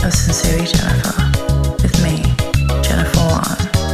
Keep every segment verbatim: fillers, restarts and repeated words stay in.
of Sincerely Jennifer with me, Jennifer Wan.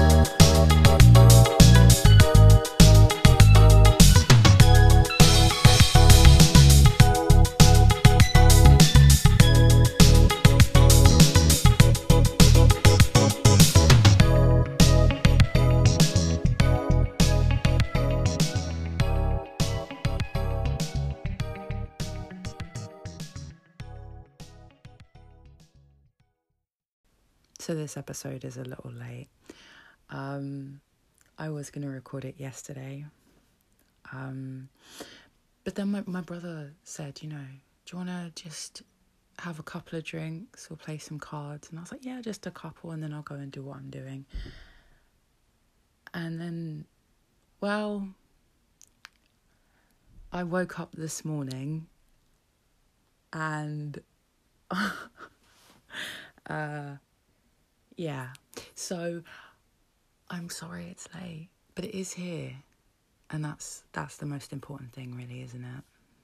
So this episode is a little late. Um, I was going to record it yesterday. Um, but then my, my brother said, you know, do you want to just have a couple of drinks or play some cards? And I was like, yeah, just a couple, and then I'll go and do what I'm doing. And then, well, I woke up this morning and... uh. Yeah, so I'm sorry it's late, but it is here, and that's that's the most important thing, really, isn't it?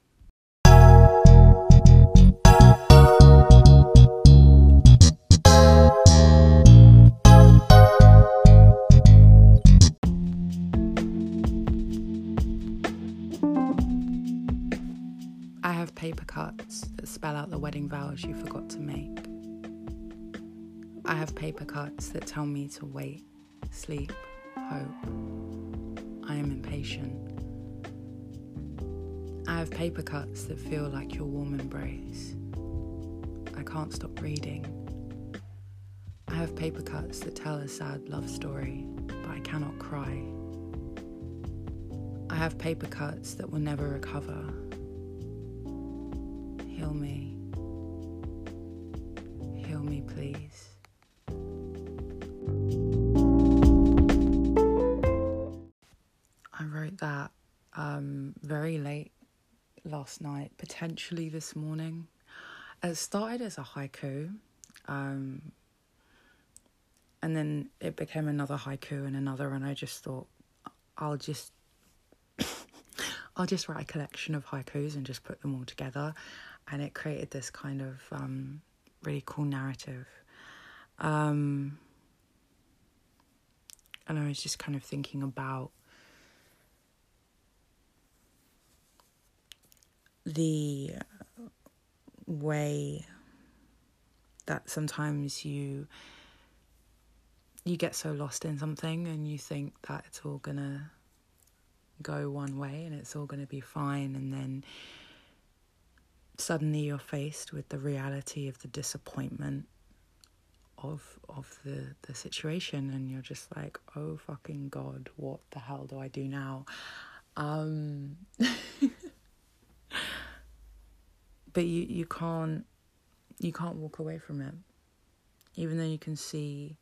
I have paper cuts that spell out the wedding vows you forgot to make. I have paper cuts that tell me to wait, sleep, hope. I am impatient. I have paper cuts that feel like your warm embrace. I can't stop reading. I have paper cuts that tell a sad love story, but I cannot cry. I have paper cuts that will never recover. Heal me. Heal me, please. I wrote that um, very late last night, potentially this morning. It started as a haiku, um, and then it became another haiku and another, and I just thought, I'll just, I'll just write a collection of haikus and just put them all together, and it created this kind of um, really cool narrative. Um, and I was just kind of thinking about the way that sometimes you you get so lost in something and you think that it's all gonna go one way and it's all gonna be fine, and then suddenly you're faced with the reality of the disappointment of of the, the situation, and you're just like, oh fucking God, what the hell do I do now? Um But you, you can't you can't walk away from it. Even though you can see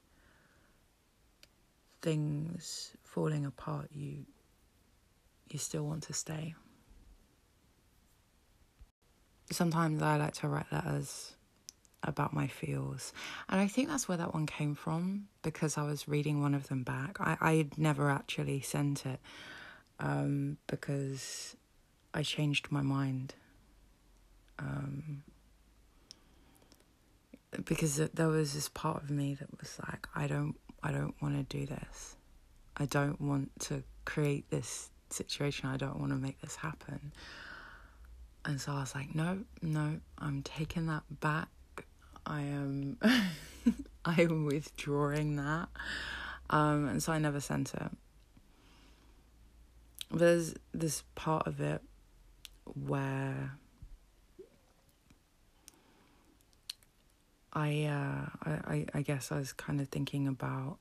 things falling apart, you you still want to stay. Sometimes I like to write letters about my feels. And I think that's where that one came from, because I was reading one of them back. I, I'd never actually sent it um, because I changed my mind. Um, because there was this part of me that was like, I don't, I don't want to do this. I don't want to create this situation. I don't want to make this happen. And so I was like, no, no, I'm taking that back. I am, I am withdrawing that. Um, and so I never sent it. There's this part of it where I, uh, I, I guess I was kind of thinking about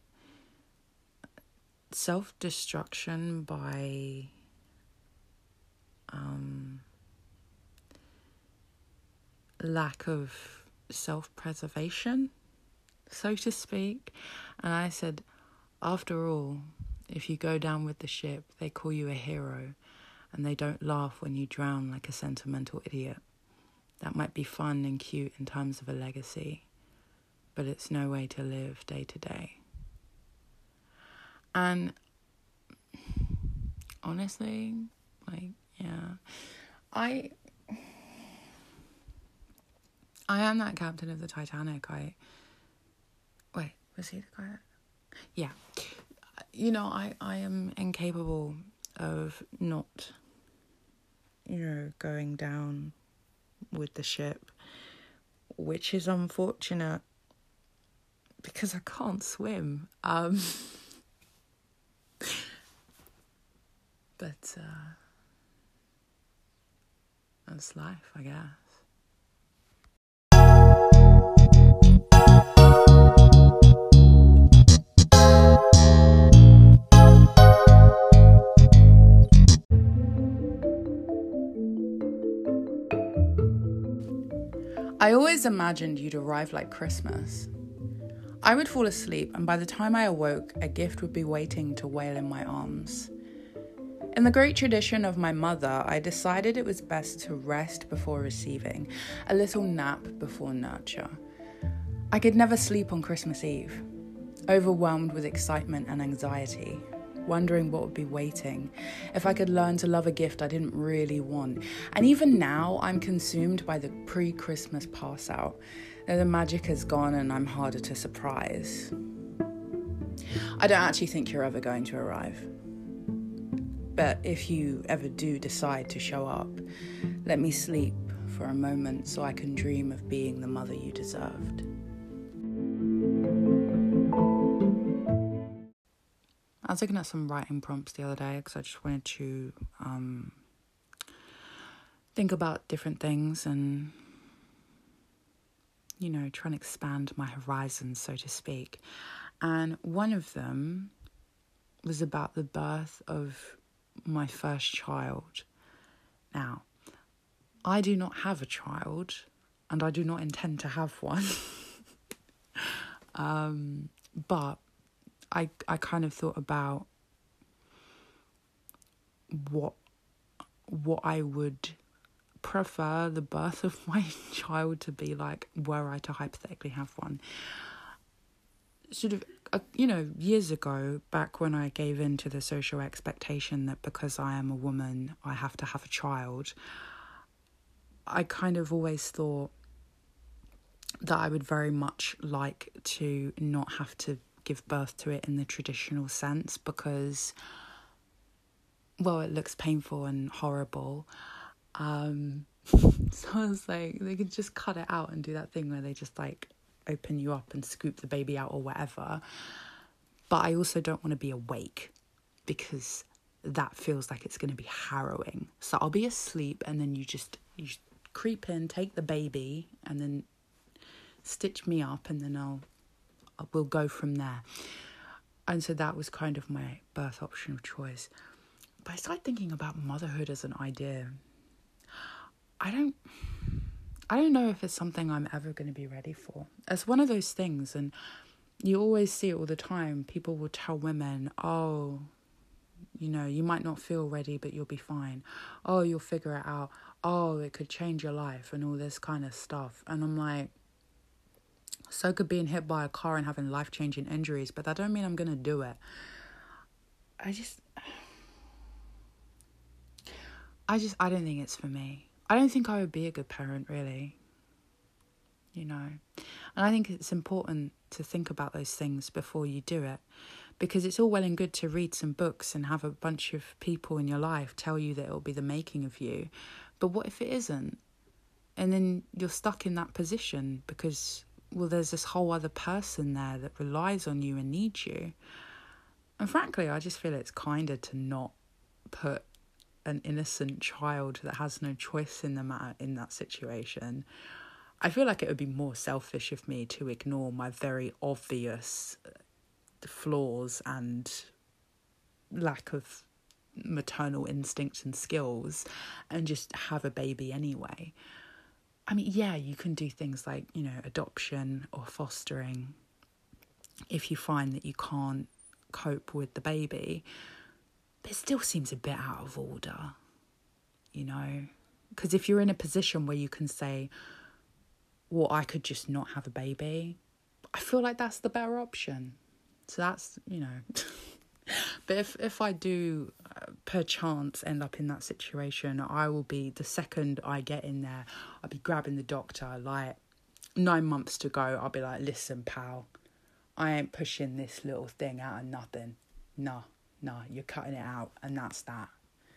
self-destruction by um, lack of self-preservation, so to speak. And I said, after all, if you go down with the ship, they call you a hero, and they don't laugh when you drown like a sentimental idiot. That might be fun and cute in terms of a legacy, but it's no way to live day to day. And honestly, like, yeah, I I am that captain of the Titanic. I wait, was he the guy? That... Yeah, you know, I I am incapable of not, you know, going down with the ship, which is unfortunate because I can't swim. Um, but uh, that's life, I guess. I always imagined you'd arrive like Christmas. I would fall asleep, and by the time I awoke, a gift would be waiting to wail in my arms. In the great tradition of my mother, I decided it was best to rest before receiving, a little nap before nurture. I could never sleep on Christmas Eve, overwhelmed with excitement and anxiety, wondering what would be waiting, if I could learn to love a gift I didn't really want. And even now, I'm consumed by the pre-Christmas pass-out. The magic has gone and I'm harder to surprise. I don't actually think you're ever going to arrive. But if you ever do decide to show up, let me sleep for a moment so I can dream of being the mother you deserved. I was looking at some writing prompts the other day because I just wanted to um, think about different things and, you know, try and expand my horizons, so to speak. And one of them was about the birth of my first child. Now, I do not have a child, and I do not intend to have one. um, but I I kind of thought about what what I would prefer the birth of my child to be like were I to hypothetically have one. Sort of, uh, you know, years ago, back when I gave in to the social expectation that because I am a woman, I have to have a child, I kind of always thought that I would very much like to not have to give birth to it in the traditional sense because, well, it looks painful and horrible. Um, so I was like, they could just cut it out and do that thing where they just like open you up and scoop the baby out or whatever. But I also don't want to be awake because that feels like it's going to be harrowing. So I'll be asleep and then you just you creep in, take the baby and then stitch me up and then I'll, I will go from there. And so that was kind of my birth option of choice. But I started thinking about motherhood as an idea. I don't... I don't know if it's something I'm ever going to be ready for. It's one of those things, and you always see it all the time. People will tell women, oh, you know, you might not feel ready, but you'll be fine. Oh, you'll figure it out. Oh, it could change your life and all this kind of stuff. And I'm like, so could being hit by a car and having life-changing injuries, but that don't mean I'm going to do it. I just... I just, I don't think it's for me. I don't think I would be a good parent, really, you know. And I think it's important to think about those things before you do it, because it's all well and good to read some books and have a bunch of people in your life tell you that it'll be the making of you. But what if it isn't? And then you're stuck in that position because, well, there's this whole other person there that relies on you and needs you. And frankly, I just feel it's kinder to not put an innocent child that has no choice in the matter in that situation. I feel like it would be more selfish of me to ignore my very obvious flaws and lack of maternal instincts and skills and just have a baby anyway. I mean, yeah, you can do things like, you know, adoption or fostering if you find that you can't cope with the baby. But it still seems a bit out of order, you know? Because if you're in a position where you can say, well, I could just not have a baby, I feel like that's the better option. So that's, you know... But if, if I do, uh, perchance, end up in that situation, I will be, the second I get in there, I'll be grabbing the doctor, like, nine months to go, I'll be like, listen, pal, I ain't pushing this little thing out of nothing. Nah, nah, you're cutting it out, and that's that.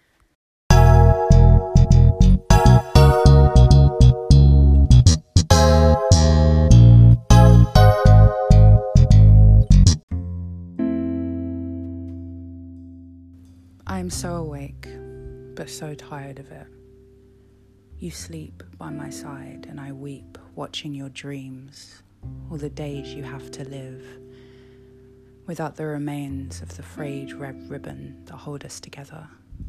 I am so awake, but so tired of it. You sleep by my side, and I weep watching your dreams, all the days you have to live, without the remains of the frayed red ribbon that hold us together.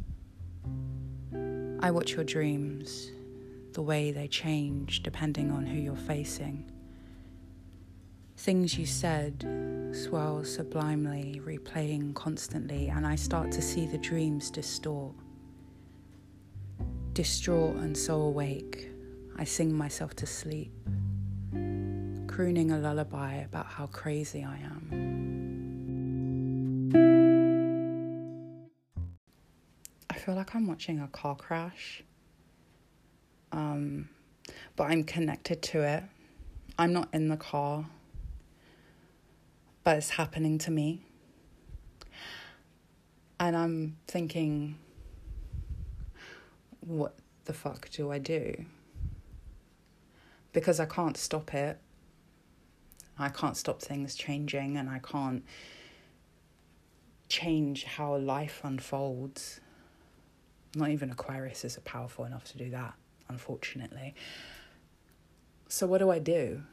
I watch your dreams, the way they change depending on who you're facing. Things you said swirl sublimely, replaying constantly, and I start to see the dreams distort. Distraught and so awake, I sing myself to sleep, crooning a lullaby about how crazy I am. I feel like I'm watching a car crash, um, but I'm connected to it. I'm not in the car, but it's happening to me. And I'm thinking, what the fuck do I do? Because I can't stop it. I can't stop things changing, and I can't change how life unfolds. Not even Aquarius is powerful enough to do that, unfortunately. So what do I do?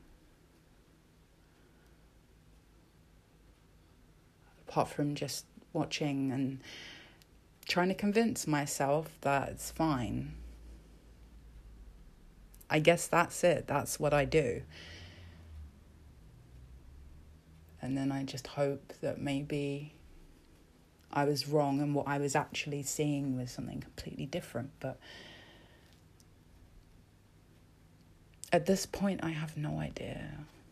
Apart from just watching and trying to convince myself that it's fine. I guess that's it. That's what I do. And then I just hope that maybe I was wrong and what I was actually seeing was something completely different. But at this point, I have no idea.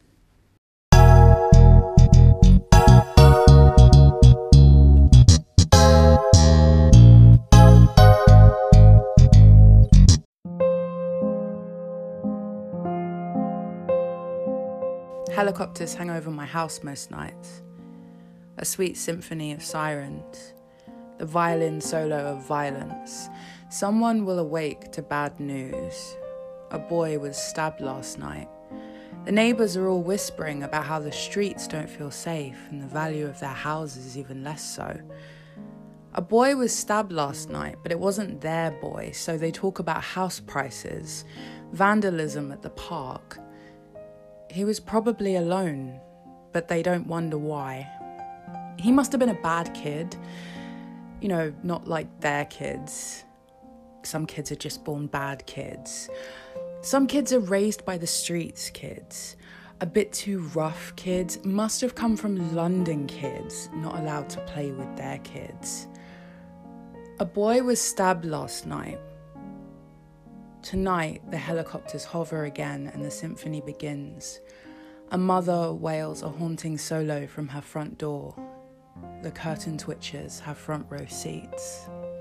Helicopters hang over my house most nights. A sweet symphony of sirens. The violin solo of violence. Someone will awake to bad news. A boy was stabbed last night. The neighbours are all whispering about how the streets don't feel safe and the value of their houses even less so. A boy was stabbed last night, but it wasn't their boy, so they talk about house prices, vandalism at the park. He was probably alone, but they don't wonder why. He must have been a bad kid. You know, not like their kids. Some kids are just born bad kids. Some kids are raised by the streets kids. A bit too rough kids must have come from London kids, not allowed to play with their kids. A boy was stabbed last night. Tonight, the helicopters hover again and the symphony begins. A mother wails a haunting solo from her front door. The curtain twitches have front row seats.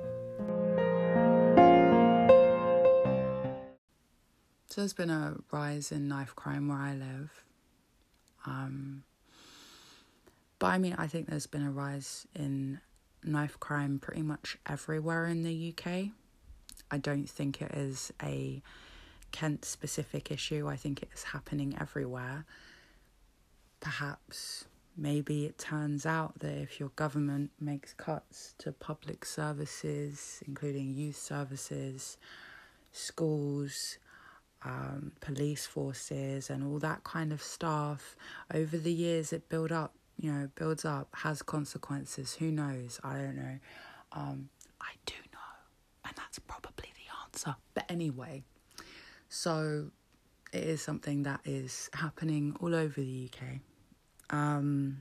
So there's been a rise in knife crime where I live. Um, but I mean, I think there's been a rise in knife crime pretty much everywhere in the U K. I don't think it is a Kent-specific issue. I think it is happening everywhere. Perhaps, maybe it turns out that if your government makes cuts to public services, including youth services, schools, um, police forces, and all that kind of stuff, over the years it build up, you know, builds up, has consequences. Who knows? I don't know. Um, I do know. And that's probably the answer. But anyway, so it is something that is happening all over the U K. Um,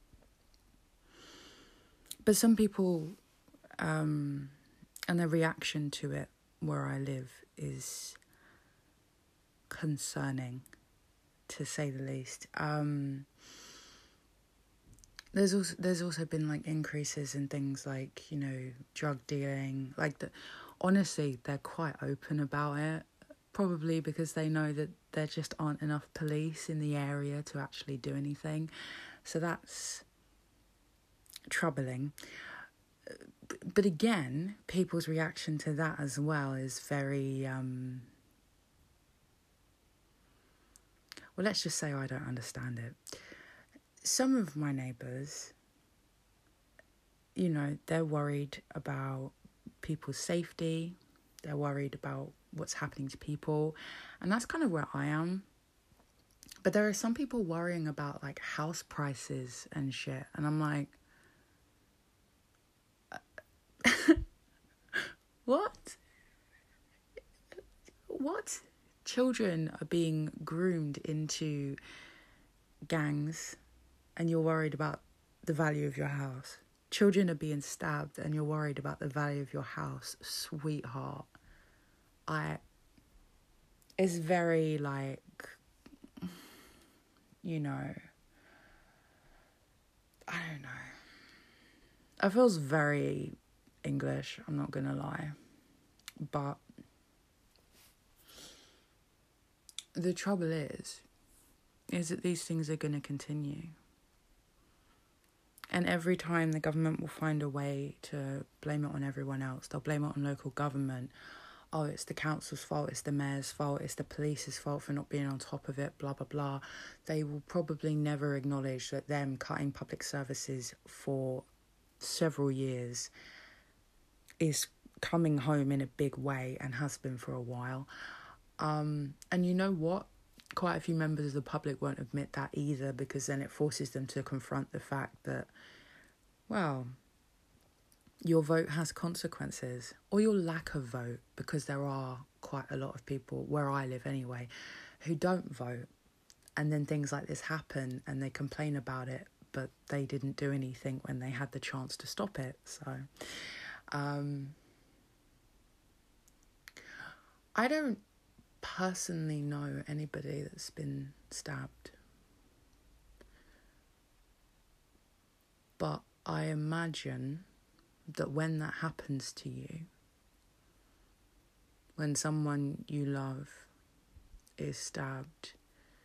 but some people, um, and their reaction to it where I live is concerning, to say the least. Um, There's also there's also been like increases in things like, you know, drug dealing. Like the, honestly, they're quite open about it, probably because they know that there just aren't enough police in the area to actually do anything. So that's troubling. But again, people's reaction to that as well is very, um, well, let's just say I don't understand it. Some of my neighbours, you know, they're worried about people's safety. They're worried about what's happening to people. And that's kind of where I am. But there are some people worrying about, like, house prices and shit. And I'm like, what? What? Children are being groomed into gangs and you're worried about the value of your house. Children are being stabbed and you're worried about the value of your house. Sweetheart. I... It's very, like... You know... I don't know. It feels very English, I'm not gonna lie. But... the trouble is... is that these things are gonna continue. And every time the government will find a way to blame it on everyone else. They'll blame it on local government. Oh, it's the council's fault, it's the mayor's fault, it's the police's fault for not being on top of it, blah, blah, blah. They will probably never acknowledge that them cutting public services for several years is coming home in a big way and has been for a while. Um, and you know what? Quite a few members of the public won't admit that either, because then it forces them to confront the fact that, well, your vote has consequences, or your lack of vote, because there are quite a lot of people, where I live anyway, who don't vote. And then things like this happen and they complain about it, but they didn't do anything when they had the chance to stop it. So, um, I don't personally know anybody that's been stabbed, but I imagine that when that happens to you, when someone you love is stabbed,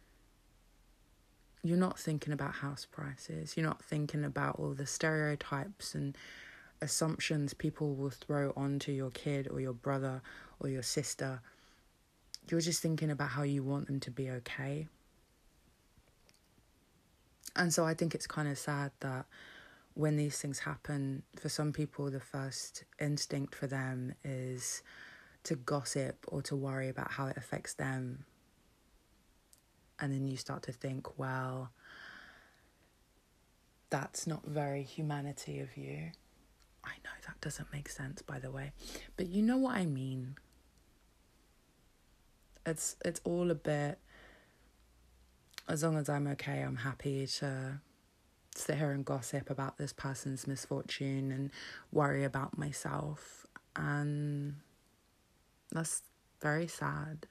you're not thinking about house prices, you're not thinking about all the stereotypes and assumptions people will throw onto your kid or your brother or your sister. You're just thinking about how you want them to be okay. And so I think it's kind of sad that when these things happen, for some people, the first instinct for them is to gossip or to worry about how it affects them. And then you start to think, well, that's not very humanity of you. I know that doesn't make sense, by the way. But you know what I mean. It's it's all a bit, as long as I'm okay, I'm happy to sit here and gossip about this person's misfortune and worry about myself. And that's very sad.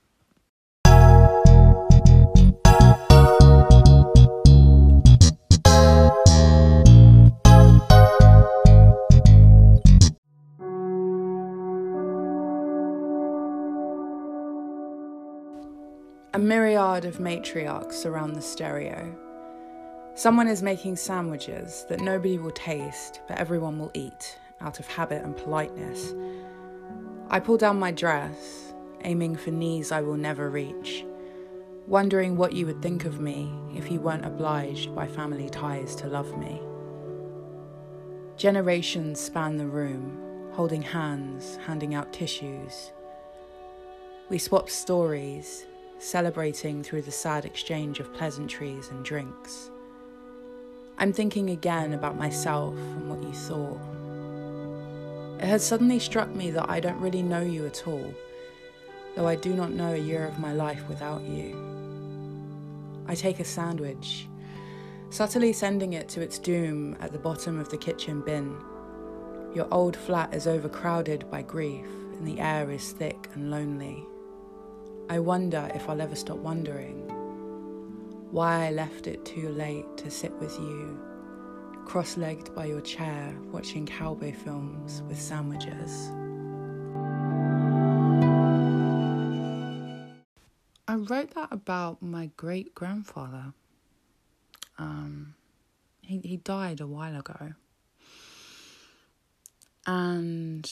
A myriad of matriarchs surround the stereo. Someone is making sandwiches that nobody will taste, but everyone will eat, out of habit and politeness. I pull down my dress, aiming for knees I will never reach, wondering what you would think of me if you weren't obliged by family ties to love me. Generations span the room, holding hands, handing out tissues. We swap stories, celebrating through the sad exchange of pleasantries and drinks. I'm thinking again about myself and what you thought. It has suddenly struck me that I don't really know you at all, though I do not know a year of my life without you. I take a sandwich, subtly sending it to its doom at the bottom of the kitchen bin. Your old flat is overcrowded by grief, and the air is thick and lonely. I wonder if I'll ever stop wondering why I left it too late to sit with you, cross-legged by your chair, watching cowboy films with sandwiches. I wrote that about my great grandfather. Um, he he died a while ago, and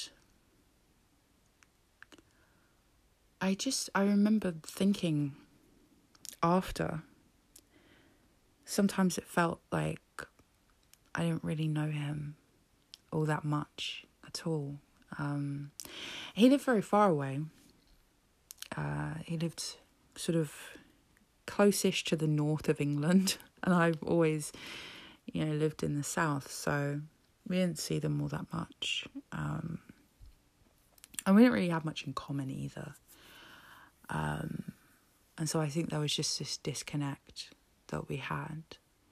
I just I remember thinking after. Sometimes it felt like I didn't really know him all that much at all. Um, he lived very far away. Uh, he lived sort of close-ish to the north of England, and I've always, you know, lived in the south, so we didn't see them all that much. Um, and we didn't really have much in common either. Um, and so I think there was just this disconnect that we had.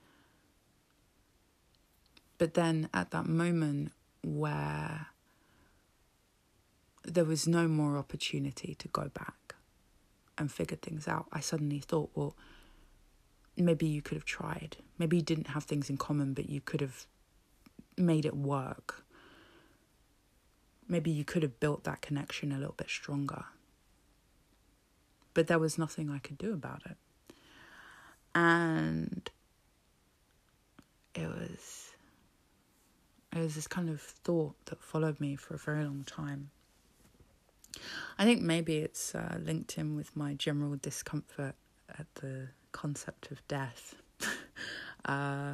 But then at that moment where there was no more opportunity to go back and figure things out, I suddenly thought, well, maybe you could have tried. Maybe you didn't have things in common, but you could have made it work. Maybe you could have built that connection a little bit stronger. But there was nothing I could do about it. And it was, it was this kind of thought that followed me for a very long time. I think maybe it's uh, linked in with my general discomfort at the concept of death. uh,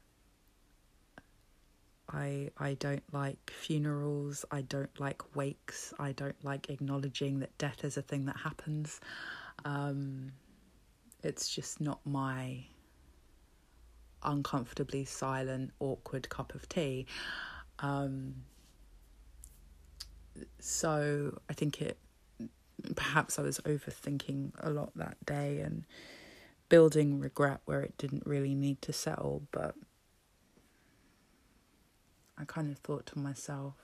I I don't like funerals. I don't like wakes. I don't like acknowledging that death is a thing that happens. Um, it's just not my uncomfortably silent, awkward cup of tea. Um, so I think it, perhaps I was overthinking a lot that day and building regret where it didn't really need to settle, but I kind of thought to myself,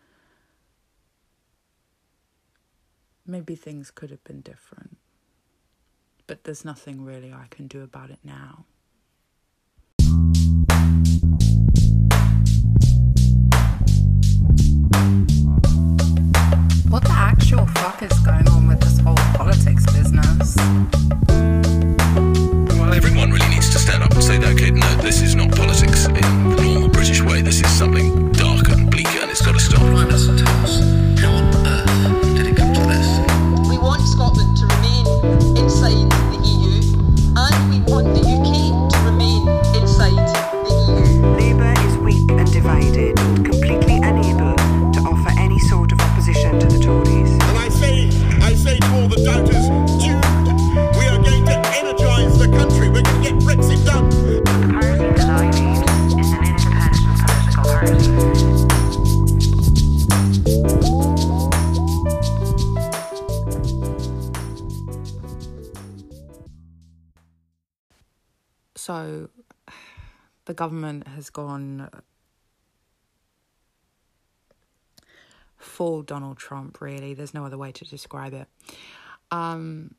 maybe things could have been different, but there's nothing really I can do about it now. What the actual fuck is going on with this whole politics business? Well, everyone really needs to stand up and say that, okay, no, this is not politics in the normal British way. This is something darker and bleaker, and it's got to stop. Remind us and tell us, how on earth did it come to this? We want Scotland to remain inside the E U, and we want the U K to remain inside the E U. Labour is weak and divided, completely unable to offer any sort of opposition to the Tories. And I say, I say to all the doubters, Jude, we are going to energise the country. We're going to get Brexit done. The party that I lead is an independent political party. So the government has gone full Donald Trump, really. There's no other way to describe it. Um,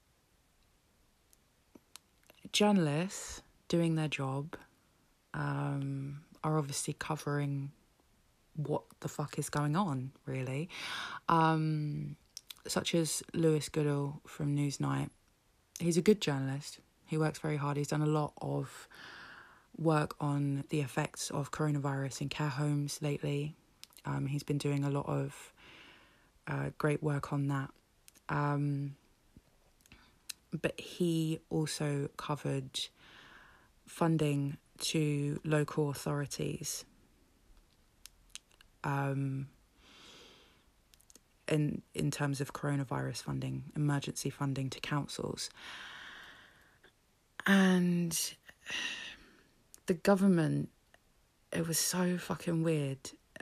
journalists doing their job um, are obviously covering what the fuck is going on, really. Um, such as Lewis Goodall from Newsnight. He's a good journalist. He works very hard. He's done a lot of work on the effects of coronavirus in care homes lately. Um, he's been doing a lot of uh, great work on that. Um, but he also covered funding to local authorities um, in, in terms of coronavirus funding, emergency funding to councils. And the government, it was so fucking weird.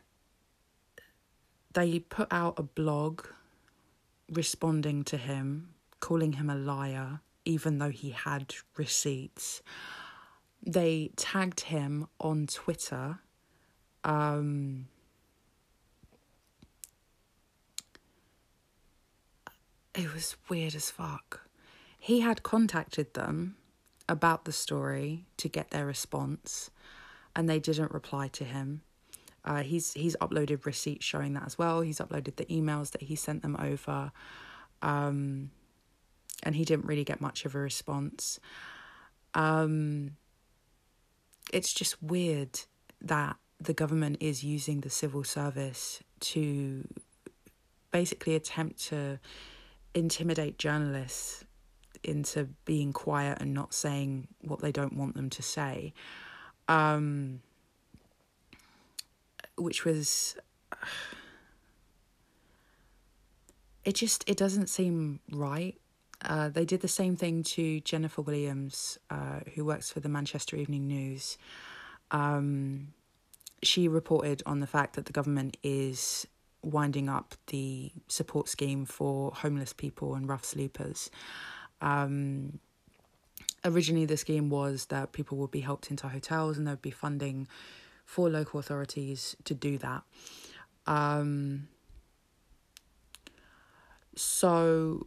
They put out a blog responding to him, calling him a liar, even though he had receipts. They tagged him on Twitter. Um, it was weird as fuck. He had contacted them about the story to get their response, and they didn't reply to him. Uh, he's he's uploaded receipts showing that as well. He's uploaded the emails that he sent them over. Um, and he didn't really get much of a response. Um, it's just weird that the government is using the civil service to basically attempt to intimidate journalists into being quiet and not saying what they don't want them to say. Um, which was... It just, it doesn't seem right. Uh, they did the same thing to Jennifer Williams, uh, who works for the Manchester Evening News. Um, she reported on the fact that the government is winding up the support scheme for homeless people and rough sleepers. Um, originally, the scheme was that people would be helped into hotels and there would be funding for local authorities to do that. Um, so,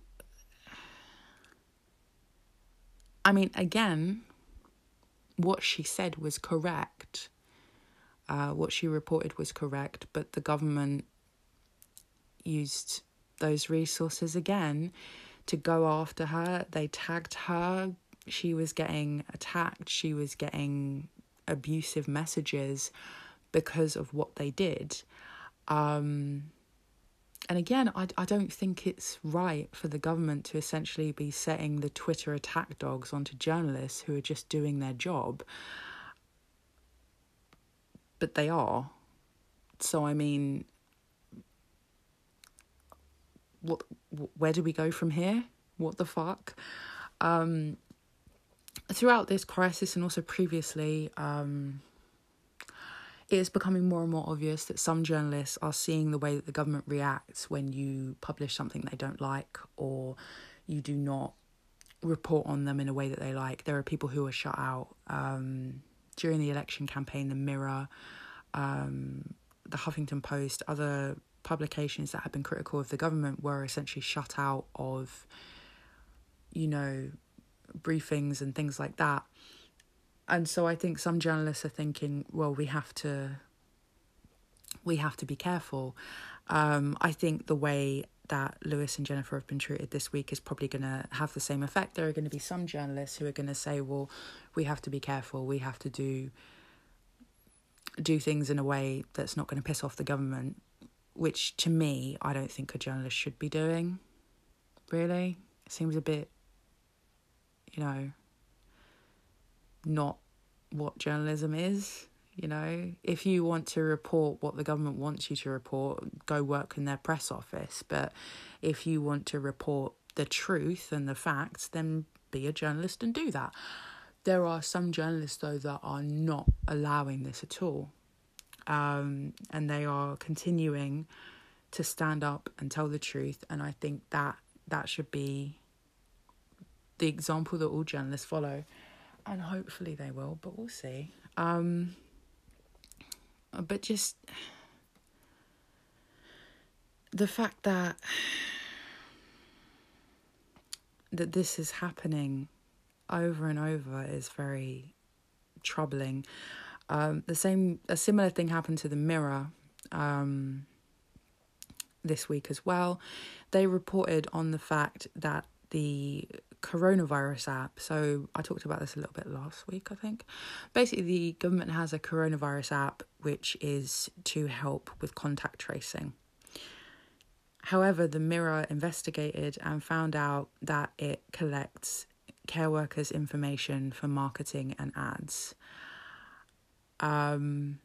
I mean, again, what she said was correct. Uh, what she reported was correct, but the government used those resources again to go after her. They tagged her. She was getting attacked. She was getting abusive messages because of what they did. Um, and again, I, I don't think it's right for the government to essentially be setting the Twitter attack dogs onto journalists who are just doing their job. But they are. So, I mean, what? Where do we go from here? What the fuck? Um, throughout this crisis and also previously, um, it is becoming more and more obvious that some journalists are seeing the way that the government reacts when you publish something they don't like or you do not report on them in a way that they like. There are people who are shut out. Um, during the election campaign, the Mirror, um, the Huffington Post, other publications that have been critical of the government were essentially shut out of, you know, briefings and things like that. And so I think some journalists are thinking, well, we have to, we have to be careful. Um, I think the way that Lewis and Jennifer have been treated this week is probably going to have the same effect. There are going to be some journalists who are going to say, well, we have to be careful. We have to do do things in a way that's not going to piss off the government, which to me, I don't think a journalist should be doing. Really? It seems a bit, you know, not what journalism is. You know, if you want to report what the government wants you to report, go work in their press office. But if you want to report the truth and the facts, then be a journalist and do that. There are some journalists, though, that are not allowing this at all. Um, and they are continuing to stand up and tell the truth. And I think that that should be the example that all journalists follow. And hopefully they will, but we'll see. Um, but just the fact that that this is happening over and over is very troubling. Um, the same, a similar thing happened to the Mirror um, this week as well. They reported on the fact that the coronavirus app, so I talked about this a little bit last week, I think. Basically, the government has a coronavirus app which is to help with contact tracing. However, the Mirror investigated and found out that it collects care workers' information for marketing and ads. Um,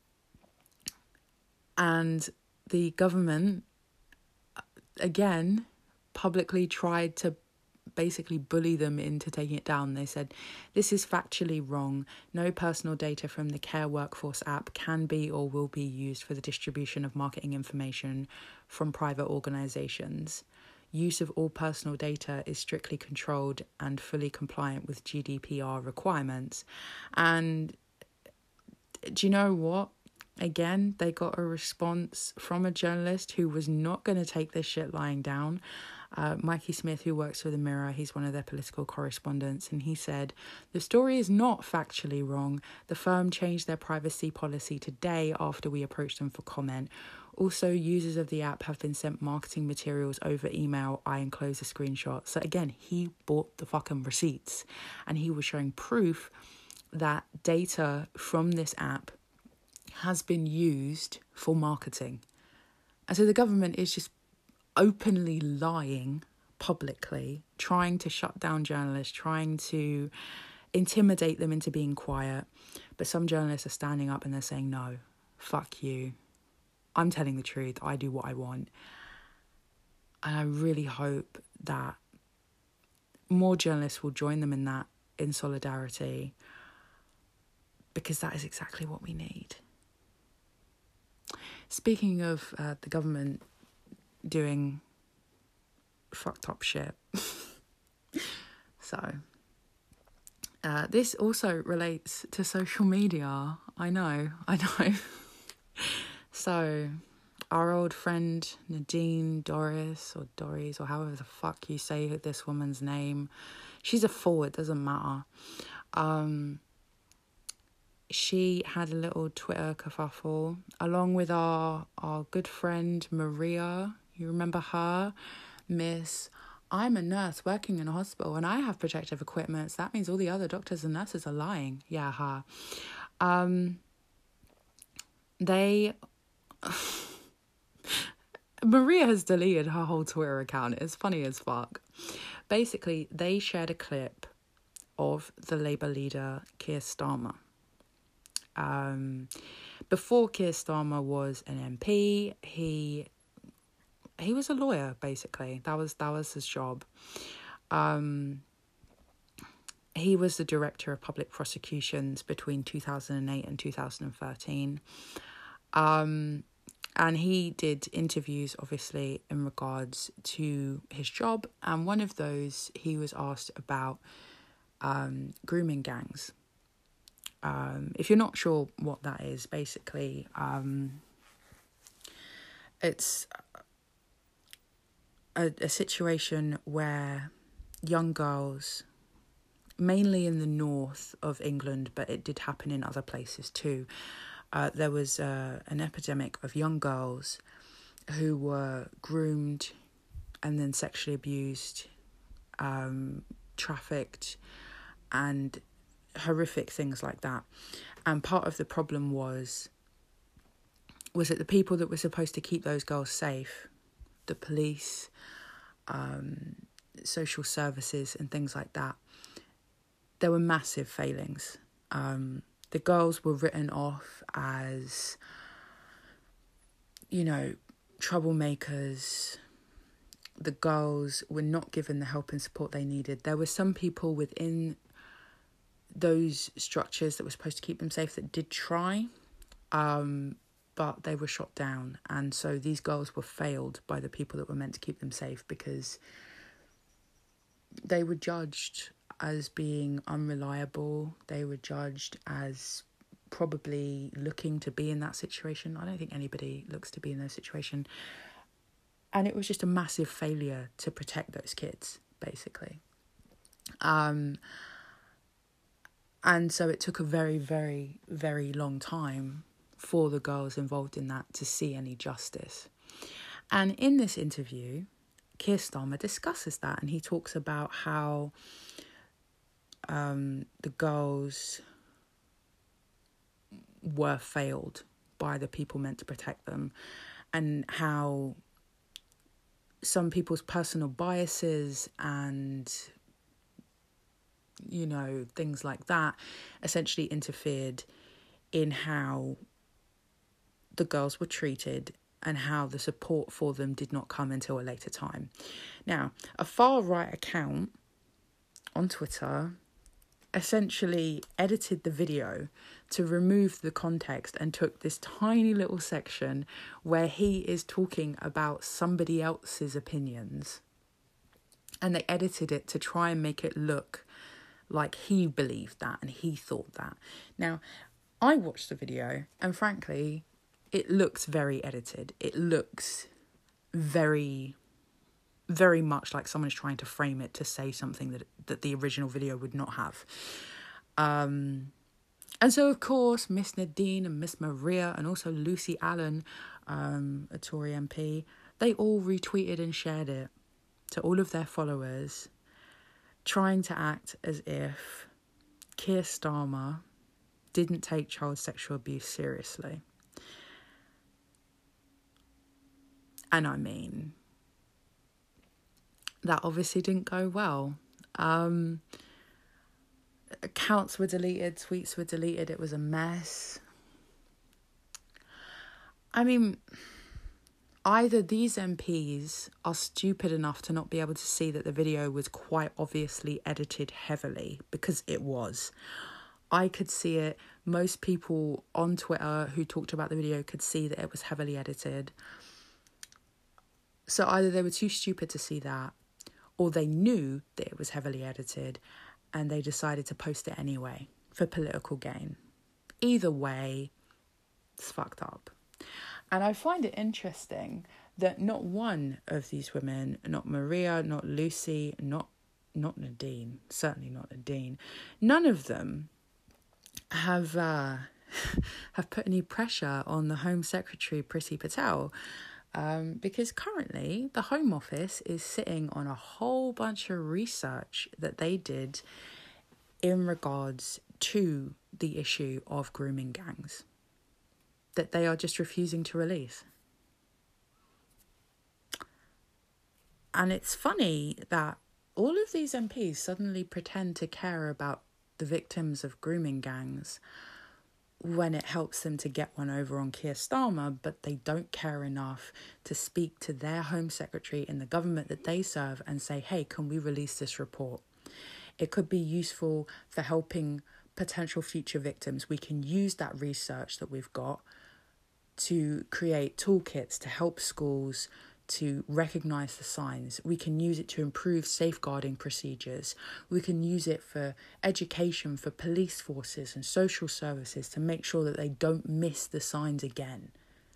and the government, again, publicly tried to basically bully them into taking it down. They said, this is factually wrong. No personal data from the Care Workforce app can be or will be used for the distribution of marketing information from private organisations. Use of all personal data is strictly controlled and fully compliant with G D P R requirements. And do you know what? Again, they got a response from a journalist who was not going to take this shit lying down. Uh, Mikey Smith, who works for the Mirror, he's one of their political correspondents, and he said, the story is not factually wrong. The firm changed their privacy policy today after we approached them for comment. Also, users of the app have been sent marketing materials over email. I enclose a screenshot. So again, he bought the fucking receipts, and he was showing proof that data from this app has been used for marketing. And so the government is just openly lying publicly, trying to shut down journalists, trying to intimidate them into being quiet. But some journalists are standing up and they're saying, no, fuck you. I'm telling the truth. I do what I want. And I really hope that more journalists will join them in that, in solidarity, because that is exactly what we need. Speaking of uh, the government doing fucked up shit. so, uh, this also relates to social media. I know, I know. So, our old friend Nadine Dorries, or Doris, or however the fuck you say this woman's name, she's a fool, it doesn't matter. Um, she had a little Twitter kerfuffle along with our, our good friend Maria. You remember her? Miss, I'm a nurse working in a hospital and I have protective equipment, so that means all the other doctors and nurses are lying. Yeah, her. Um, they... Maria has deleted her whole Twitter account. It's funny as fuck. Basically, they shared a clip of the Labour leader Keir Starmer. Um, before Keir Starmer was an M P, he he was a lawyer. Basically, that was that was his job. Um, he was the director of public prosecutions between two thousand eight and two thousand thirteen. Um, and he did interviews, obviously, in regards to his job. And one of those, he was asked about um, grooming gangs. Um, if you're not sure what that is, basically, um, it's a, a situation where young girls, mainly in the north of England, but it did happen in other places too, uh, there was uh, an epidemic of young girls who were groomed and then sexually abused, um, trafficked, and horrific things like that. And part of the problem was was that the people that were supposed to keep those girls safe, the police, um, social services and things like that, there were massive failings. Um, the girls were written off as, you know, troublemakers. The girls were not given the help and support they needed. There were some people within those structures that were supposed to keep them safe that did try, um, but they were shot down. And so these girls were failed by the people that were meant to keep them safe because they were judged as being unreliable. They were judged as probably looking to be in that situation. I don't think anybody looks to be in that situation. And it was just a massive failure to protect those kids, basically. Um, and so it took a very, very, very long time for the girls involved in that to see any justice. And in this interview, Keir Starmer discusses that, and he talks about how um, the girls were failed by the people meant to protect them, and how some people's personal biases and, you know, things like that essentially interfered in how the girls were treated and how the support for them did not come until a later time. Now, a far-right account on Twitter essentially edited the video to remove the context and took this tiny little section where he is talking about somebody else's opinions, and they edited it to try and make it look like he believed that and he thought that. Now, I watched the video and frankly, it looks very edited. It looks very, very much like someone's trying to frame it to say something that that the original video would not have. Um, And so, of course, Miss Nadine and Miss Maria and also Lucy Allen, um, a Tory M P, they all retweeted and shared it to all of their followers, trying to act as if Keir Starmer didn't take child sexual abuse seriously. And I mean, that obviously didn't go well. Um, accounts were deleted, tweets were deleted, it was a mess. I mean, either these M Ps are stupid enough to not be able to see that the video was quite obviously edited heavily, because it was. I could see it. Most people on Twitter who talked about the video could see that it was heavily edited. So either they were too stupid to see that, or they knew that it was heavily edited and they decided to post it anyway for political gain. Either way, it's fucked up. And I find it interesting that not one of these women, not Maria, not Lucy, not not Nadine, certainly not Nadine, none of them have uh, have put any pressure on the Home Secretary, Priti Patel, um, because currently the Home Office is sitting on a whole bunch of research that they did in regards to the issue of grooming gangs that they are just refusing to release. And it's funny that all of these M Ps suddenly pretend to care about the victims of grooming gangs when it helps them to get one over on Keir Starmer, but they don't care enough to speak to their Home Secretary in the government that they serve and say, hey, can we release this report? It could be useful for helping potential future victims. We can use that research that we've got to create toolkits to help schools to recognise the signs. We can use it to improve safeguarding procedures. We can use it for education, for police forces and social services to make sure that they don't miss the signs again.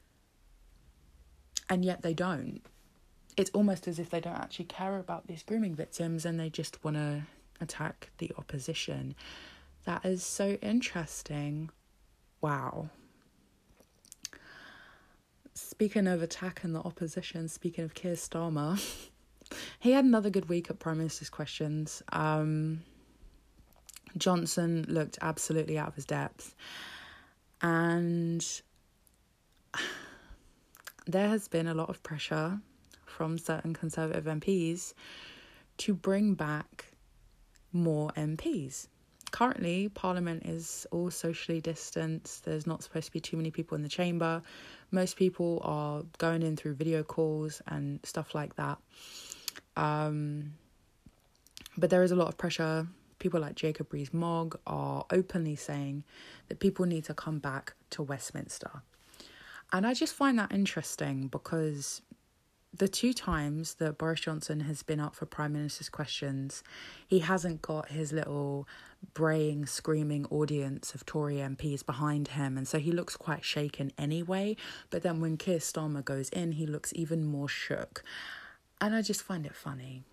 And yet they don't. It's almost as if they don't actually care about these grooming victims and they just want to attack the opposition. That is so interesting. Wow. Speaking of attacking the opposition, speaking of Keir Starmer, he had another good week at Prime Minister's Questions. Um, Johnson looked absolutely out of his depth. And there has been a lot of pressure from certain Conservative M Ps to bring back more M Ps. Currently, Parliament is all socially distanced. There's not supposed to be too many people in the chamber. Most people are going in through video calls and stuff like that. Um, but there is a lot of pressure. People like Jacob Rees-Mogg are openly saying that people need to come back to Westminster. And I just find that interesting because the two times that Boris Johnson has been up for Prime Minister's Questions, he hasn't got his little braying, screaming audience of Tory M Ps behind him. And so he looks quite shaken anyway. But then when Keir Starmer goes in, he looks even more shook. And I just find it funny.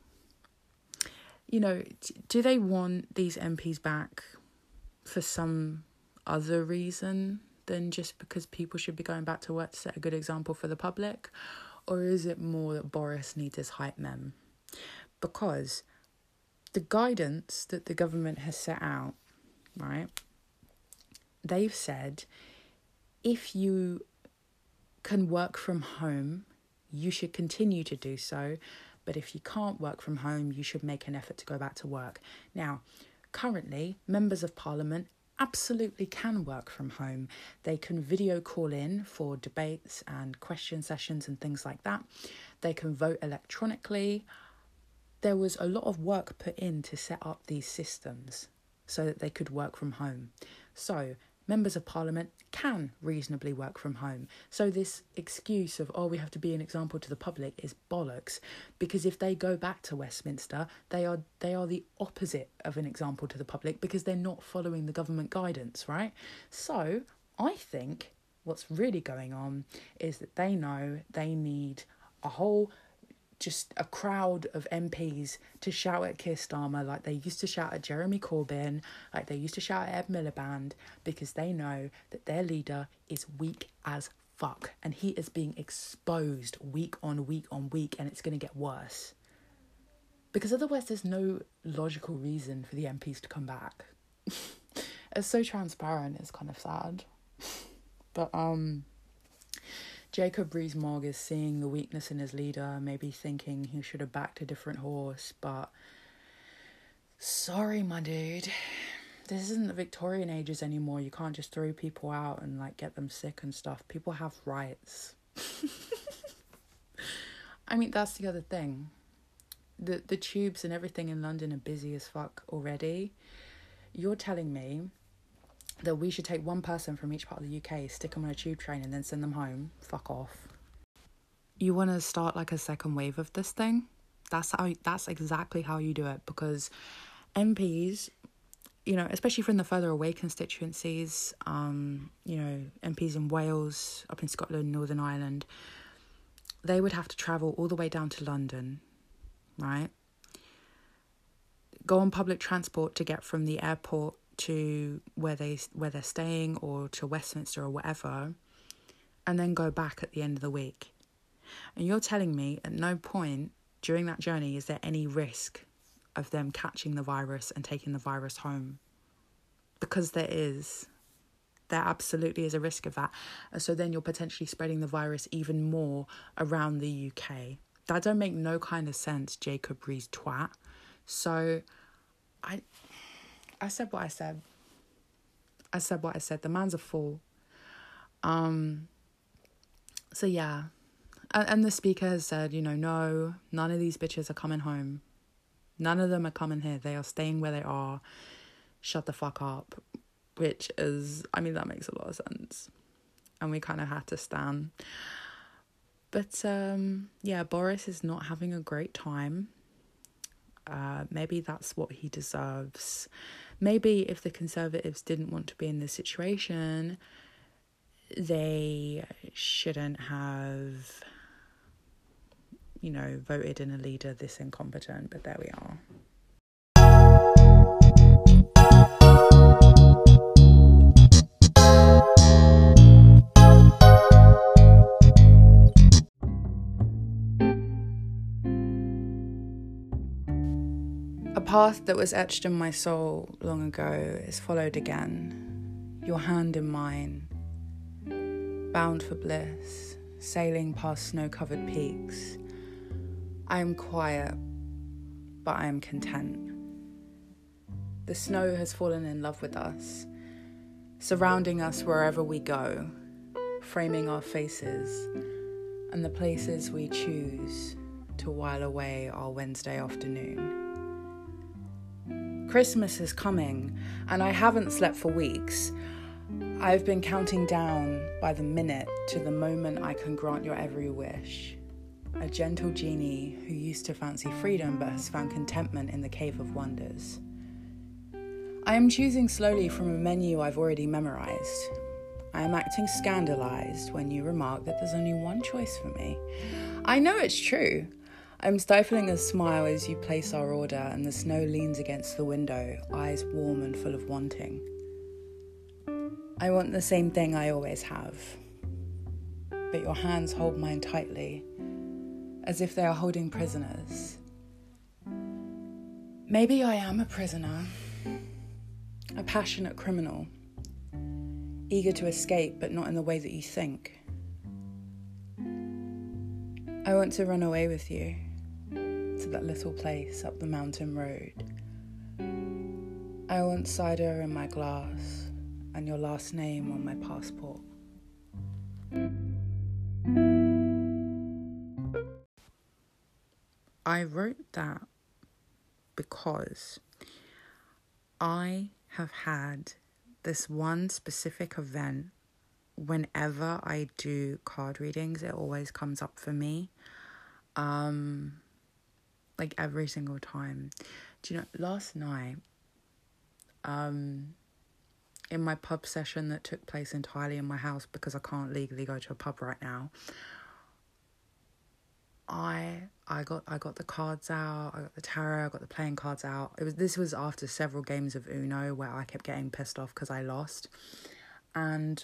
You know, do they want these M Ps back for some other reason than just because people should be going back to work to set a good example for the public? Or is it more that Boris needs his hype men? Because the guidance that the government has set out, right, they've said if you can work from home, you should continue to do so. But if you can't work from home, you should make an effort to go back to work. Now, currently, members of Parliament absolutely can work from home. They can video call in for debates and question sessions and things like that. They can vote electronically. There was a lot of work put in to set up these systems so that they could work from home. So members of Parliament can reasonably work from home. So this excuse of, oh, we have to be an example to the public is bollocks. Because if they go back to Westminster, they are they are the opposite of an example to the public because they're not following the government guidance, right? So I think what's really going on is that they know they need a whole just a crowd of M Ps to shout at Keir Starmer like they used to shout at Jeremy Corbyn, like they used to shout at Ed Miliband, because they know that their leader is weak as fuck. And he is being exposed week on week on week, and it's going to get worse. Because otherwise there's no logical reason for the M Ps to come back. It's so transparent, it's kind of sad. But, um... Jacob Rees-Mogg is seeing the weakness in his leader, maybe thinking he should have backed a different horse, but sorry, my dude. This isn't the Victorian ages anymore. You can't just throw people out and, like, get them sick and stuff. People have rights. I mean, that's the other thing. The, the tubes and everything in London are busy as fuck already. You're telling me that we should take one person from each part of the U K, stick them on a tube train and then send them home? Fuck off. You want to start like a second wave of this thing? That's how. That's exactly how you do it, because M Ps, you know, especially from the further away constituencies, um, you know, M Ps in Wales, up in Scotland, Northern Ireland, they would have to travel all the way down to London, right? Go on public transport to get from the airport to where they where they're staying, or to Westminster or whatever, and then go back at the end of the week. And you're telling me at no point during that journey is there any risk of them catching the virus and taking the virus home? Because there is. There absolutely is a risk of that. And so then you're potentially spreading the virus even more around the U K. That don't make no kind of sense, Jacob Rees twat. So I I said what I said. I said what I said. The man's a fool. Um. So yeah. And, and the speaker has said, you know, no, none of these bitches are coming home. None of them are coming here. They are staying where they are. Shut the fuck up. Which is, I mean, that makes a lot of sense. And we kind of had to stand. But um, yeah, Boris is not having a great time. Uh, maybe that's what he deserves. Maybe if the Conservatives didn't want to be in this situation, they shouldn't have, you know, voted in a leader this incompetent. But there we are. A path that was etched in my soul long ago is followed again, your hand in mine, bound for bliss, sailing past snow-covered peaks. I am quiet, but I am content. The snow has fallen in love with us, surrounding us wherever we go, framing our faces and the places we choose to while away our Wednesday afternoon. Christmas is coming, and I haven't slept for weeks. I've been counting down by the minute to the moment I can grant your every wish. A gentle genie who used to fancy freedom but has found contentment in the Cave of Wonders. I am choosing slowly from a menu I've already memorized. I am acting scandalized when you remark that there's only one choice for me. I know it's true. I'm stifling a smile as you place our order and the snow leans against the window, eyes warm and full of wanting. I want the same thing I always have, but your hands hold mine tightly, as if they are holding prisoners. Maybe I am a prisoner, a passionate criminal, eager to escape but not in the way that you think. I want to run away with you to that little place up the mountain road. I want cider in my glass and your last name on my passport. I wrote that because I have had this one specific event. Whenever I do card readings, it always comes up for me. Um, like every single time. Do you know, last night, um, in my pub session that took place entirely in my house because I can't legally go to a pub right now, I I got I got the cards out, I got the tarot, I got the playing cards out. It was this was after several games of Uno where I kept getting pissed off because I lost. And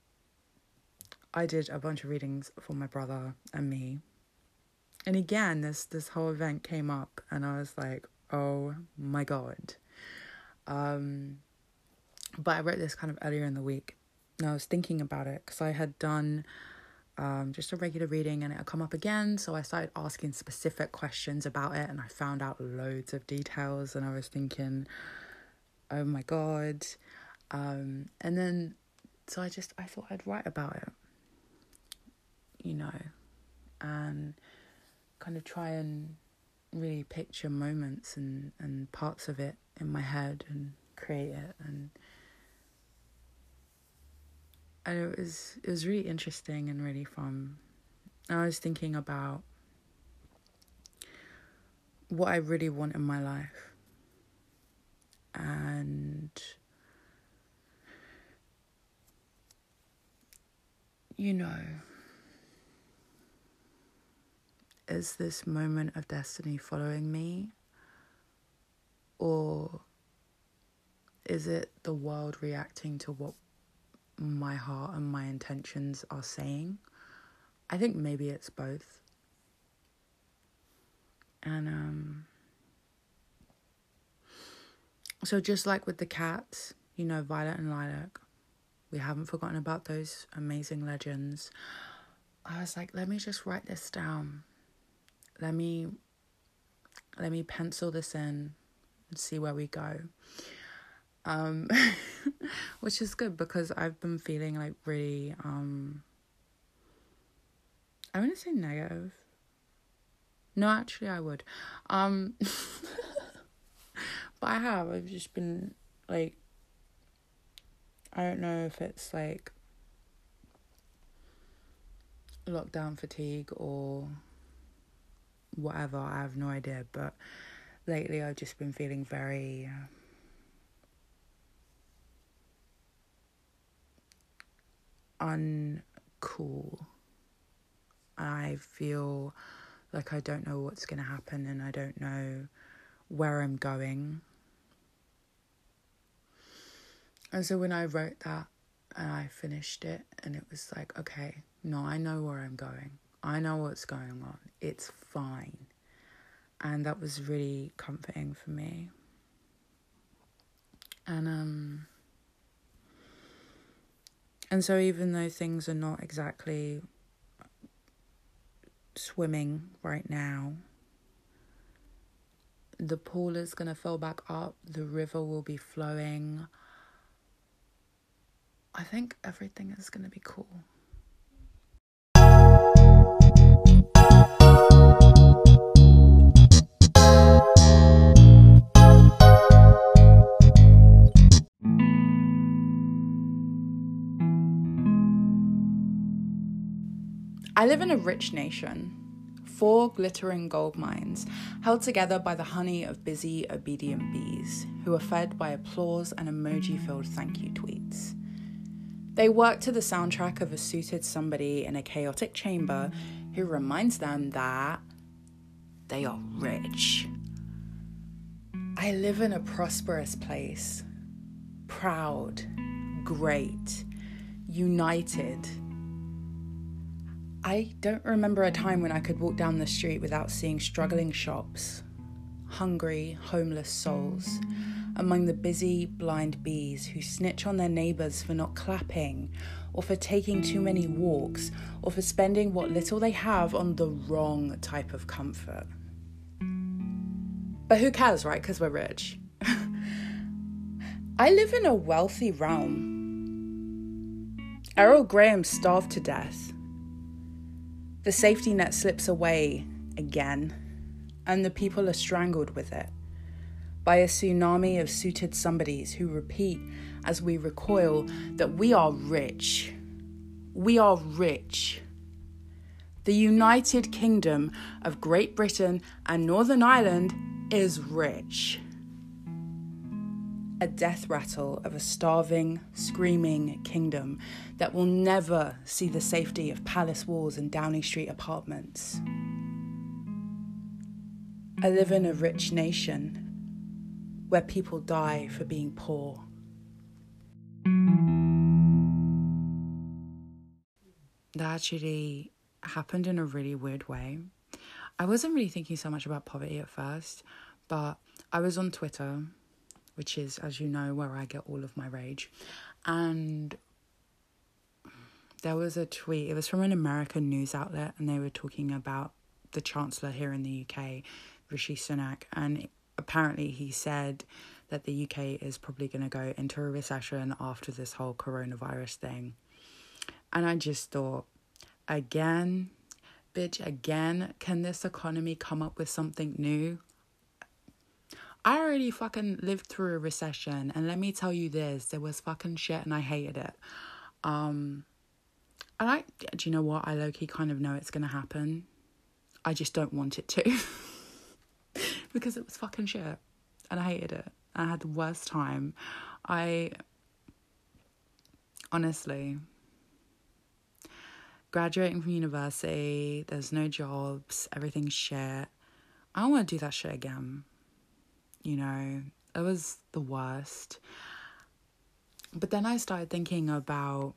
I did a bunch of readings for my brother and me. And again, this this whole event came up and I was like, oh my God. Um, but I wrote this kind of earlier in the week. And I was thinking about it because I had done um, just a regular reading and it had come up again. So I started asking specific questions about it and I found out loads of details and I was thinking, oh my God. Um, and then, so I just, I thought I'd write about it, you know, and kind of try and really picture moments and, and parts of it in my head and create it. And and it was it was really interesting and really fun. I was thinking about what I really want in my life. And you know, is this moment of destiny following me? Or is it the world reacting to what my heart and my intentions are saying? I think maybe it's both. And um, so just like with the cats, you know, Violet and Lilac, we haven't forgotten about those amazing legends. I was like, let me just write this down. Let me, let me pencil this in and see where we go. Um, which is good because I've been feeling like really, um, I wouldn't say negative. No, actually I would. Um, but I have, I've just been like, I don't know if it's like lockdown fatigue or whatever, I have no idea, but lately I've just been feeling very uh, uncool. I feel like I don't know what's going to happen and I don't know where I'm going. And so when I wrote that and I finished it and it was like, okay, no, I know where I'm going. I know what's going on. It's fine. And that was really comforting for me. And um and so even though things are not exactly swimming right now, the pool is going to fill back up, the river will be flowing. I think everything is going to be cool. I live in a rich nation, four glittering gold mines, held together by the honey of busy, obedient bees, who are fed by applause and emoji-filled thank you tweets. They work to the soundtrack of a suited somebody in a chaotic chamber who reminds them that they are rich. I live in a prosperous place, proud, great, united. I don't remember a time when I could walk down the street without seeing struggling shops, hungry, homeless souls, among the busy, blind bees who snitch on their neighbours for not clapping, or for taking too many walks, or for spending what little they have on the wrong type of comfort. But who cares, right? Because we're rich. I live in a wealthy realm. Errol Graham starved to death. The safety net slips away again, and the people are strangled with it by a tsunami of suited somebodies who repeat as we recoil that we are rich. We are rich. The United Kingdom of Great Britain and Northern Ireland is rich. A death rattle of a starving, screaming kingdom that will never see the safety of palace walls and Downing Street apartments. I live in a rich nation where people die for being poor. That actually happened in a really weird way. I wasn't really thinking so much about poverty at first, but I was on Twitter, which is, as you know, where I get all of my rage. And there was a tweet, it was from an American news outlet, and they were talking about the Chancellor here in the U K, Rishi Sunak, and apparently he said that the U K is probably going to go into a recession after this whole coronavirus thing. And I just thought, again, bitch, again, can this economy come up with something new? I already fucking lived through a recession, and let me tell you this, there was fucking shit and I hated it. Um, and I, do you know what? I low-key kind of know it's going to happen. I just don't want it to. Because it was fucking shit. And I hated it. I had the worst time. I, honestly, graduating from university, there's no jobs, everything's shit. I don't want to do that shit again. You know, it was the worst. But then I started thinking about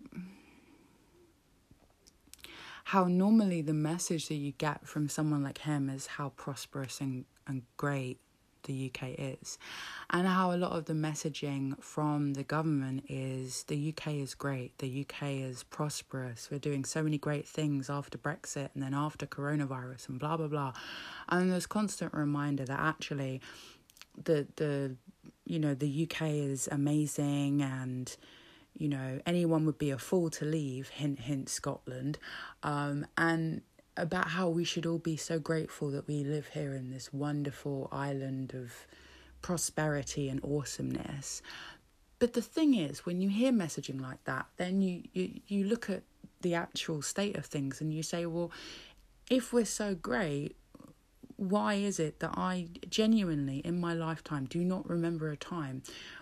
how normally the message that you get from someone like him is how prosperous and, and great the U K is. And how a lot of the messaging from the government is the U K is great, the U K is prosperous, we're doing so many great things after Brexit and then after coronavirus and blah, blah, blah. And there's constant reminder that actually the, the you know, the U K is amazing and, you know, anyone would be a fool to leave, hint, hint, Scotland, um, and about how we should all be so grateful that we live here in this wonderful island of prosperity and awesomeness. But the thing is, when you hear messaging like that, then you, you, you look at the actual state of things and you say, well, if we're so great, why is it that I genuinely, in my lifetime, do not remember a time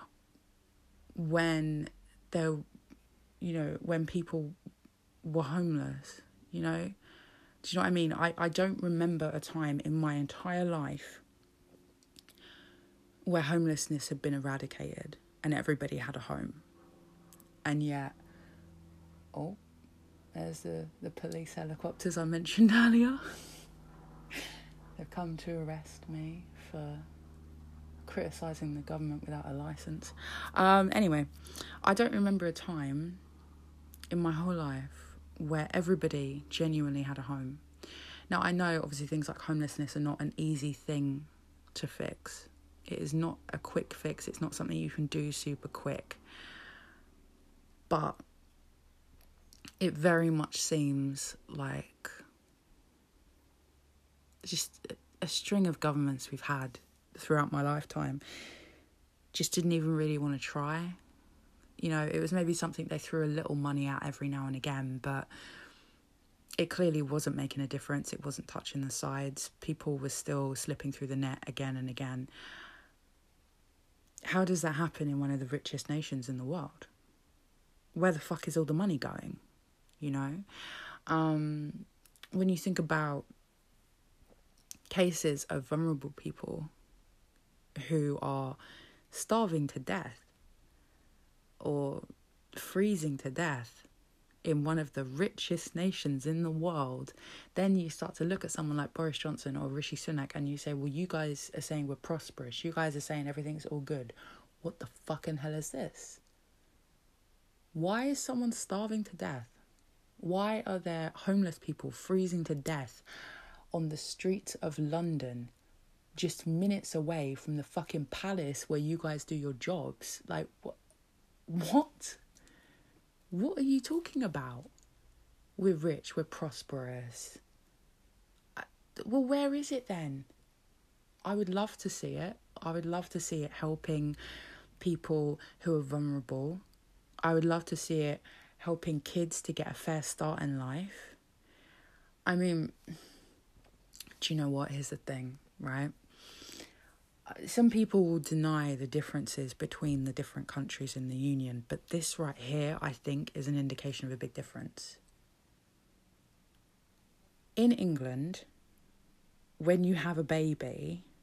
when there, you know, when people were homeless, you know? Do you know what I mean? I, I don't remember a time in my entire life where homelessness had been eradicated and everybody had a home. And yet, oh, there's the, the police helicopters I mentioned earlier. They've come to arrest me for criticising the government without a licence. Um, anyway, I don't remember a time in my whole life where everybody genuinely had a home. Now, I know obviously things like homelessness are not an easy thing to fix. It is not a quick fix. It's not something you can do super quick. But it very much seems like just a string of governments we've had throughout my lifetime just didn't even really want to try. You know, it was maybe something they threw a little money at every now and again, but it clearly wasn't making a difference. It wasn't touching the sides. People were still slipping through the net again and again. How does that happen in one of the richest nations in the world? Where the fuck is all the money going? You know? Um, when you think about cases of vulnerable people who are starving to death or freezing to death in one of the richest nations in the world, then you start to look at someone like Boris Johnson or Rishi Sunak and you say, well, you guys are saying we're prosperous. You guys are saying everything's all good. What the fucking hell is this? Why is someone starving to death? Why are there homeless people freezing to death on the streets of London just minutes away from the fucking palace where you guys do your jobs? Like, what? What? What are you talking about? We're rich, we're prosperous. I, well, where is it then? I would love to see it. I would love to see it helping people who are vulnerable. I would love to see it helping kids to get a fair start in life. I mean, do you know what? Here's the thing, right? Some people will deny the differences between the different countries in the union, but this right here, I think, is an indication of a big difference. In England, when you have a baby,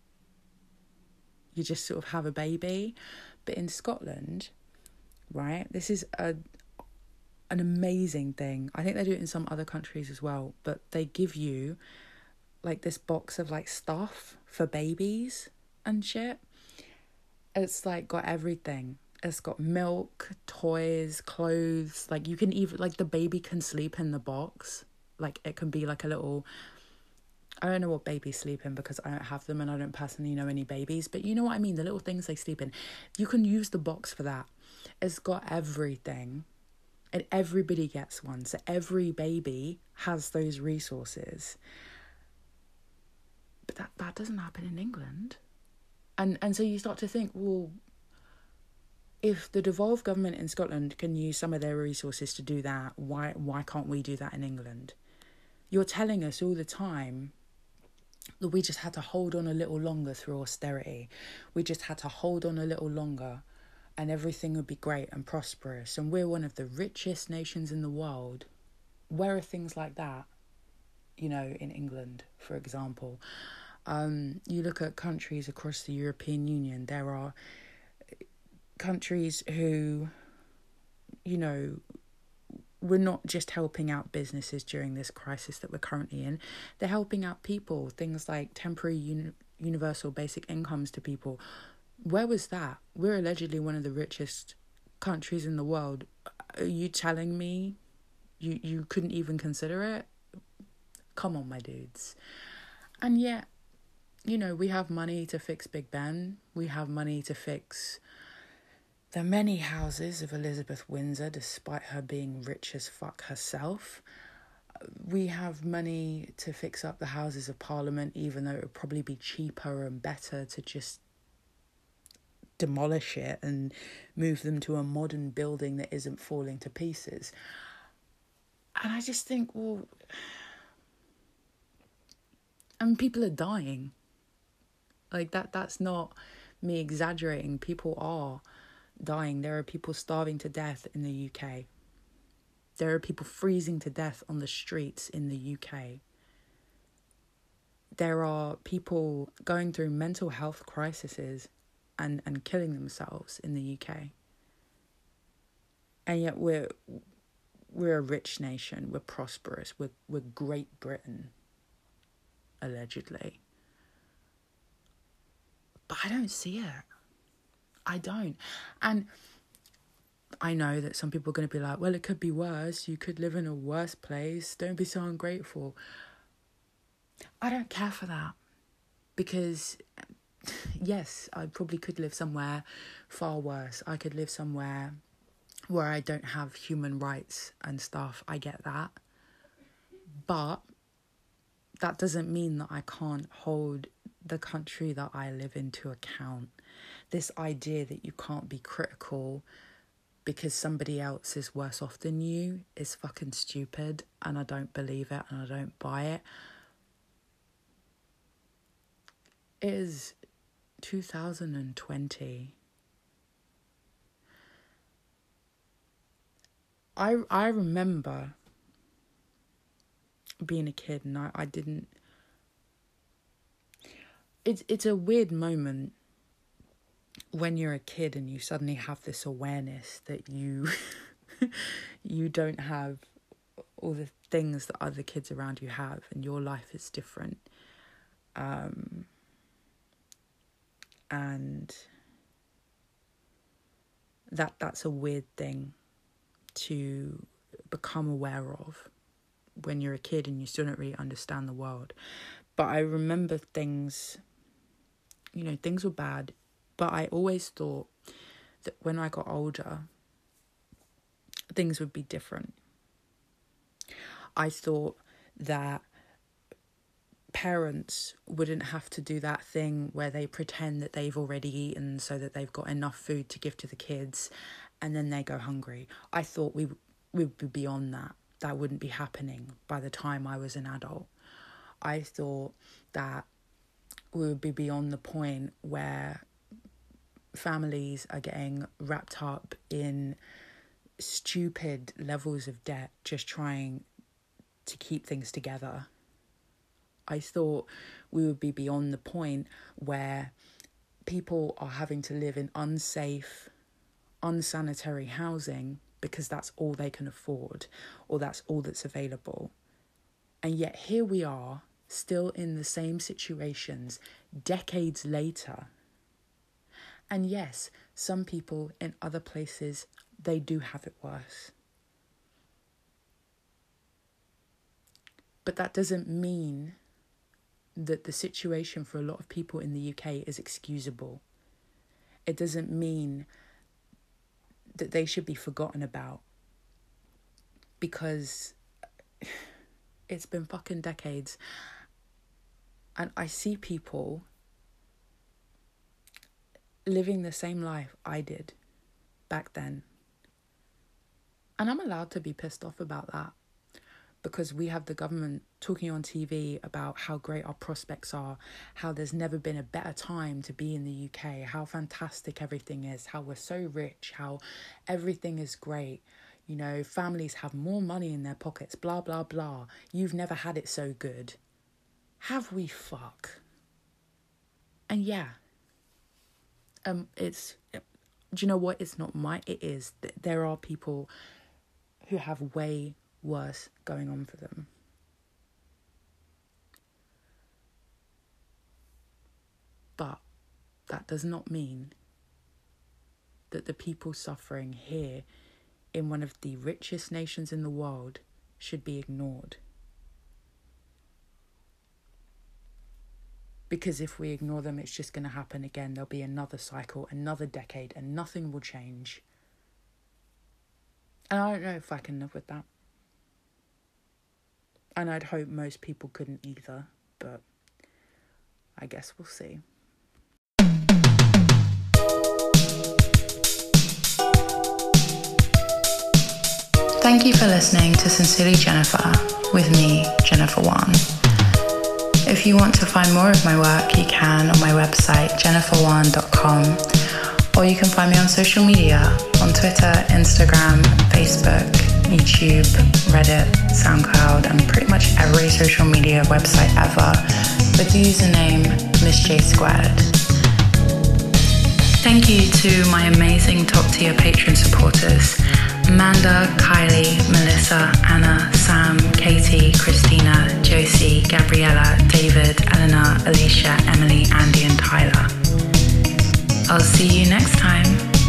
You just sort of have a baby. But in Scotland, right, this is a an amazing thing. I think they do it in some other countries as well, but they give you like this box of like stuff for babies and shit. It's like got everything. It's got milk, toys, clothes. Like you can even, like the baby can sleep in the box. Like it can be like a little, I don't know what babies sleep in because I don't have them and I don't personally know any babies, but you know what I mean? The little things they sleep in. You can use the box for that. It's got everything. And everybody gets one. So every baby has those resources. But that, that doesn't happen in England. And and so you start to think, well, if the devolved government in Scotland can use some of their resources to do that, why why can't we do that in England? You're telling us all the time that we just had to hold on a little longer through austerity. We just had to hold on a little longer and everything would be great and prosperous. And we're one of the richest nations in the world. Where are things like that? You know, in England, for example. Um, you look at countries across the European Union, there are countries who, you know, we're not just helping out businesses during this crisis that we're currently in. They're helping out people, things like temporary uni- universal basic incomes to people. Where was that? We're allegedly one of the richest countries in the world. Are you telling me you, you couldn't even consider it? Come on, my dudes. And yet, you know, we have money to fix Big Ben. We have money to fix the many houses of Elizabeth Windsor, despite her being rich as fuck herself. We have money to fix up the Houses of Parliament, even though it would probably be cheaper and better to just demolish it and move them to a modern building that isn't falling to pieces. And I just think, well, I mean, people are dying. Like that, that's not me exaggerating. People are dying. There are people starving to death in the U K. There are people freezing to death on the streets in the U K. There are people going through mental health crises and, and killing themselves in the U K. And yet we're we're a rich nation. We're prosperous. We're we're Great Britain, allegedly. But I don't see it. I don't. And I know that some people are going to be like, well, it could be worse. You could live in a worse place. Don't be so ungrateful. I don't care for that. Because, yes, I probably could live somewhere far worse. I could live somewhere where I don't have human rights and stuff. I get that. But that doesn't mean that I can't hold the country that I live in to account. This idea that you can't be critical because somebody else is worse off than you is fucking stupid, and I don't believe it and I don't buy it. It is two thousand twenty. I I remember being a kid and I, I didn't... It's, it's a weird moment when you're a kid and you suddenly have this awareness that you you don't have all the things that other kids around you have and your life is different. Um, and that that's a weird thing to become aware of when you're a kid and you still don't really understand the world. But I remember things, you know, things were bad. But I always thought that when I got older, things would be different. I thought that parents wouldn't have to do that thing where they pretend that they've already eaten so that they've got enough food to give to the kids and then they go hungry. I thought we, we would be beyond that. That wouldn't be happening by the time I was an adult. I thought that we would be beyond the point where families are getting wrapped up in stupid levels of debt just trying to keep things together. I thought we would be beyond the point where people are having to live in unsafe, unsanitary housing because that's all they can afford, or that's all that's available. And yet here we are, still in the same situations decades later. And yes, some people in other places, they do have it worse. But that doesn't mean that the situation for a lot of people in the U K is excusable. It doesn't mean that they should be forgotten about, because it's been fucking decades. And I see people living the same life I did back then. And I'm allowed to be pissed off about that, because we have the government talking on T V about how great our prospects are, how there's never been a better time to be in the U K, how fantastic everything is, how we're so rich, how everything is great. You know, families have more money in their pockets, blah, blah, blah. You've never had it so good. Have we fuck? And yeah, um, it's, do you know what? It's not my, it is. There are people who have way worse going on for them. But that does not mean that the people suffering here in one of the richest nations in the world should be ignored. Because if we ignore them, it's just going to happen again. There'll be another cycle, another decade, and nothing will change. And I don't know if I can live with that. And I'd hope most people couldn't either, but I guess we'll see. Thank you for listening to Sincerely Jennifer with me, Jennifer Wan. If you want to find more of my work, you can on my website, jennifer wan dot com, or you can find me on social media, on Twitter, Instagram, Facebook, YouTube, Reddit, SoundCloud, and pretty much every social media website ever with the username Miss J Squared. Thank you to my amazing top tier Patreon supporters, Amanda, Kylie, Melissa, Anna, Sam, Katie, Christina, Josie, Gabriella, David, Eleanor, Alicia, Emily, Andy, and Tyler. I'll see you next time.